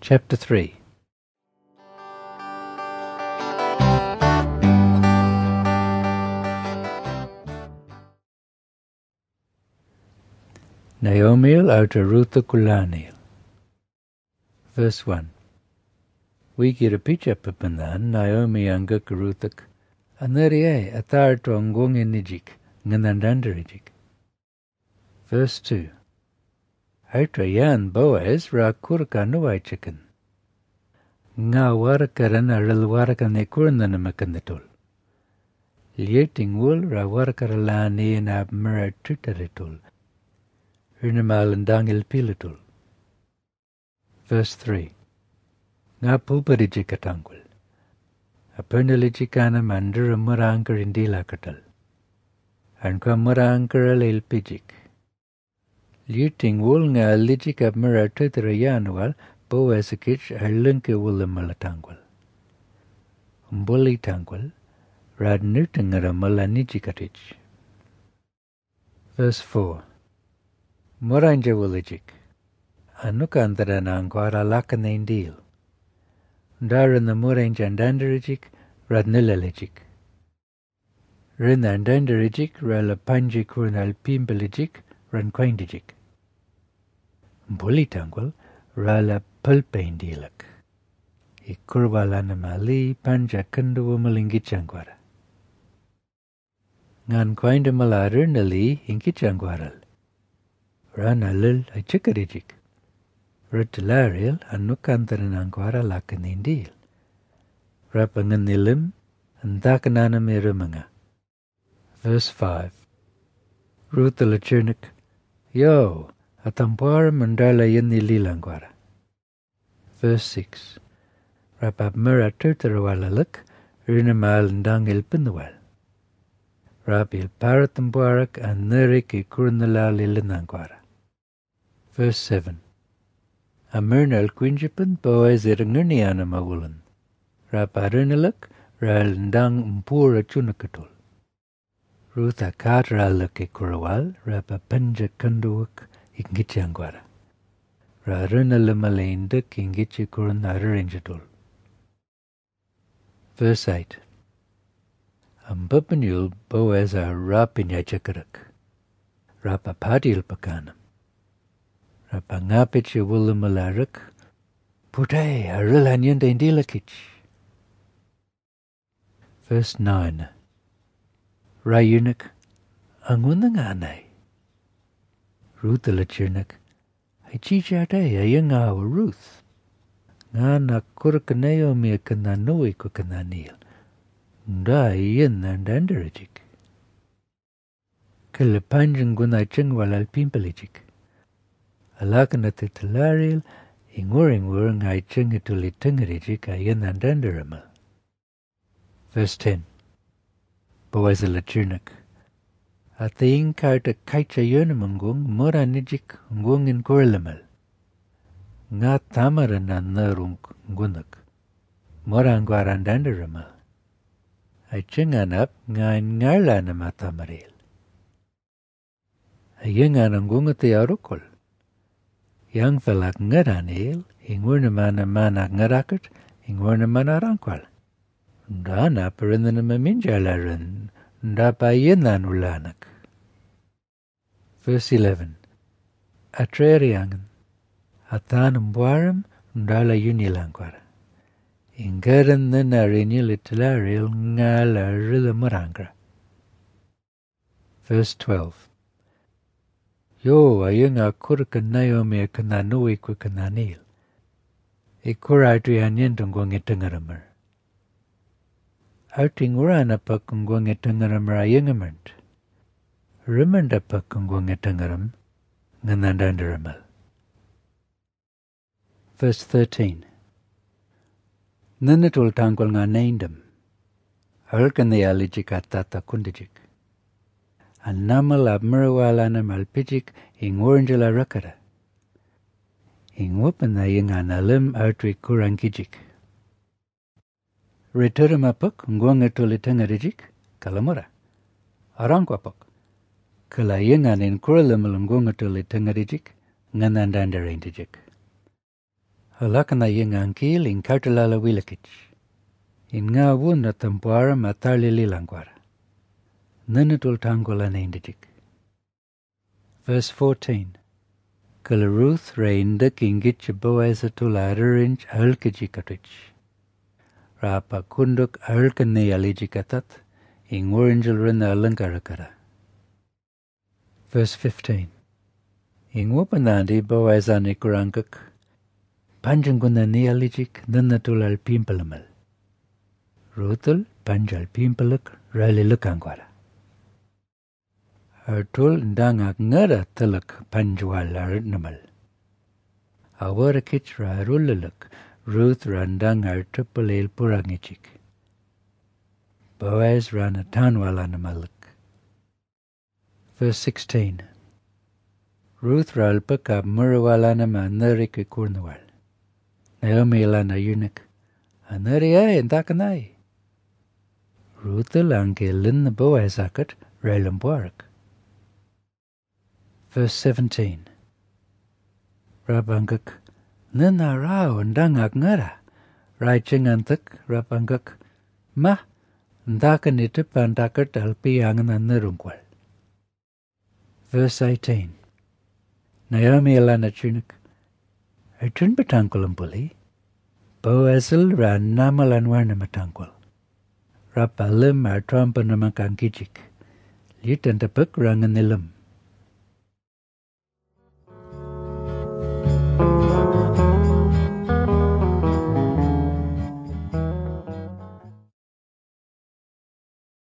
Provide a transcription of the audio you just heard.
Chapter 3. Naomiel uit Rutha Kulaniel. Verse 1. We get a pitch up upon Naomi angak Ruthak, Anerie atar to angong inijik, nganandandarijik. Verse 2. Aitra yan Boaz ra kurka nuai chicken. Nga warakaran aral warakan ekurnan makandatul. Lieting wool ra warakaralani and abmera tutaritul. Urnamal and dangil pilatul. Verse 3. Nga pulparijikatangul. Apernalichikana mandura murankar indila katal. Anka murankar al pijik. Lieting wool nga alijik abmera tutarayanual. Boazikich arlunke wulamalatangwal. Umbuli tangwal, radnutangara malanijikatich. Verse 4. Moranja wulijik. Anukandara nangwara lakanendil. Daran the moranja andandarijik, radnilalijik. Rin andandarijik, ralapanjik urnal pimbalijik, ranquindijik. Umbuli tangwal, rala pulpaindilak. Ikurwalanamali panja kandu malingicangwara. Ngan kwainda malarir nali inkicangwaral. Ranalil achikarijik. Rutilaril anukantaranangwara lakanindil. Rapanganilim andakananam irumanga. Verse 5. Rutalachunik. Yo! Atampara mandala yanililangwara. Verse 6. Rapabmura turtarawalalik, rinamal ndangil pinwal. Rabil paratambuarak and nurik ikurnala lilinangwara. Verse 7. Amernal quinjipan Boaz irangurniana mawulan. Raparinalak, ral ndang mpura chunakatul. Ruth akatralak ikurawal, rapapanja kanduwak, ingicangwara. Rarunalamalenduk ingichikurun araranjatul. Verse 8. Ambapanul Boaz a rapinyachakarak. Rapapadil pakanam. Rapangapich wulumalarak. Putay arilanyanda indilakich. Verse 9. Rayunak angunanganay. Ruthalachirnak. Ichichate ayanga Ruth. Nga nakurkanayo mi kananui kukananil. Nda yin nandandarajik. Kalapanjang gunachang walal pimpalijik. Alakanatilaril inguring wurang aichang itulitangarijik ayan nandandaramal. Verse 10. Boazalachirnak. Ating karta kaicha yunamanggung moranijik ngung in korlamal. Nga tamaran na narung gunak. Morangwaran dandaramal. Ay chinganap nga in ngarla na matamaril. Ay nga nanggungati arukol. Yang falak ngaranil, ingur naman manak ngarakat, ingur naman arangkwal. Dana parin na maminjalaran, ndapayenan ulanak. Verse 11. Atreriangan. Atanam buaram ndala yunilangwara. Ingaran na narinilitilaril ngala rilamurangra. Verse 12. Yo ayunga kurka Naomi kananui kukananil. Ikuratuyanyentung itangaramar. Outingurana pakungwang itangaramar ayungamant. Rimanda pakungwang itangaram nganandandaramal. Verse 13. Nanatul tangwal nga naindam. Alkan the alijik atata kundijik. Anamal abmurwalanam alpijik ingorangela rakara. Ingwapan na yung analim artri kurangijik. Returamapak ngwangatulitangajik kalamura. Arangwapak. Kalayangan in kuralamal ngwangatulitangajik nganandandarindijik. Halakana yung angkil in kautalala wilakich. In nga wun na tampuara matarlili langwara. Nanatul tangola naindijik. Verse 14. Kala Ruth reinda kingich Boaz atul adarinch ahalkajikatich. Rapa kunduk ahalkane alijikatat, in oranjal rina alankarakara. Verse 15. In wapanandi Boaz anikurankak, panjanguna ni alijik nanatul alpimpalamal. Ruthul panjal pimpalak ralilukangwara. Artul ndangak ngara talak panjwal arnamal. Awarakich rarullalak Ruth randang artupalil purangichik. Boaz ranatanwal anamalak. Verse 16. Ruth ralpaka murawalana manarika kurnawal. Naomi lana eunuch. Anariya intakanai. Ruthul angelin Boaz akat relambuarak. Verse 17. Rabangak nana rao ndangak ngara. Raichingantak rabangak ma ndakanita pandakat alpi angan narungkwal. Verse 18. Naomi alana chunik. Arjun batangkulam puli. Boazil ran namalan warna matangkwal. Rapalim artrampa namakangkijik. Litantapuk ranganilam.